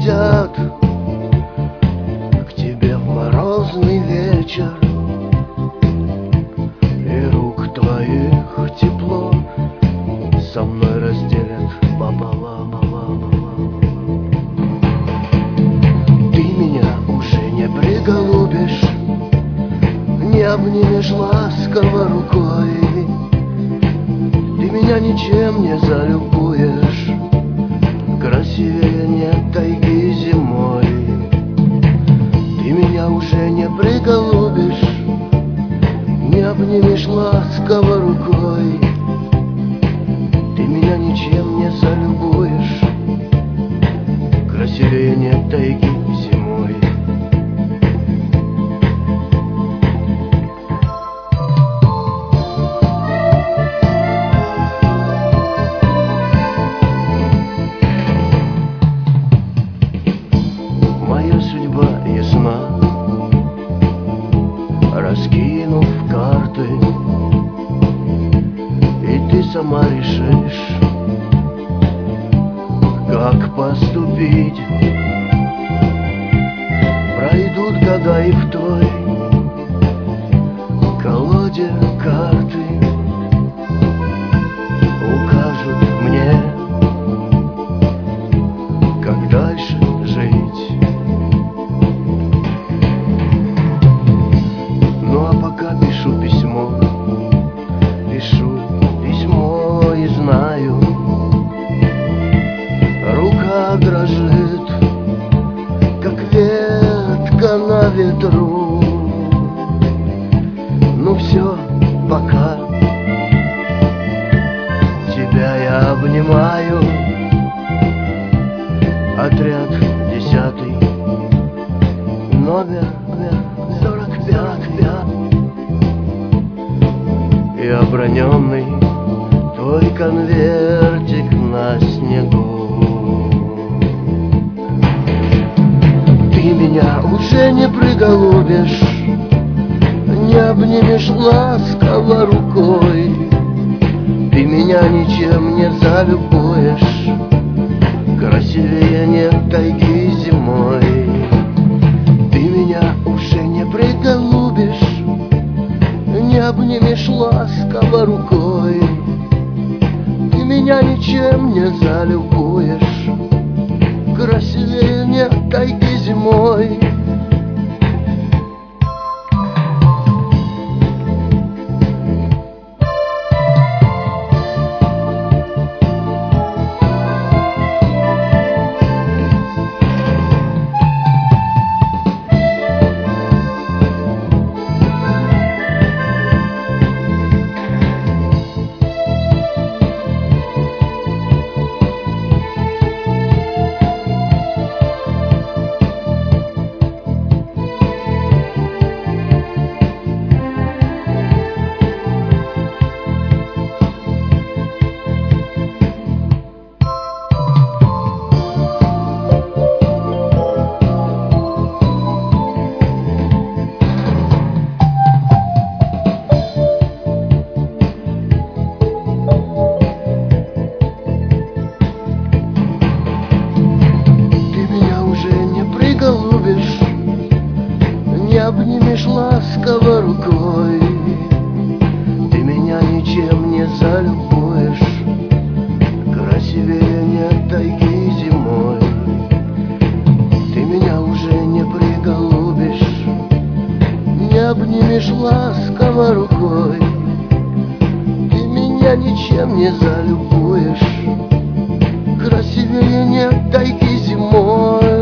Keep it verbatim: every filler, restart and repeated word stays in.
летят к тебе в морозный вечер, и рук твоих тепло со мной разделят пополам. Ты меня уже не приголубишь, не обнимешь ласково рукой, ты меня ничем не залюбуешь, красивее нет тайги зимой. Ты меня уже не приголубишь, не обнимешь ласково рукой, ты меня ничем не залюбуешь, красивее нет тайги зимой. Моя судьба ясна, раскинув карты, и ты сама решишь, как поступить. Пройдут года, и в той колоде карты укажут мне, как дальше жить. Ну а пока пишу письмо, пишу письмо и знаю, рука дрожит, как ветка на ветру. Ну все, пока, тебя я обнимаю. Отряд десятый, номер сорок пять, и оброненный твой конвертик на снегу. Ты меня уже не приголубишь, не обнимешь ласково рукой, ты меня ничем не залюбуешь, красивее нет тайги зимой. Ты меня уже не приголубишь, не обнимешь ласково рукой, ты меня ничем не залюбуешь, красивее нет тайги зимой. Не обнимешь ласково рукой, ты меня ничем не залюбуешь, красивее нет тайги зимой. Ты меня уже не приголубишь, не обнимешь ласково рукой, ты меня ничем не залюбуешь, красивее нет тайги зимой.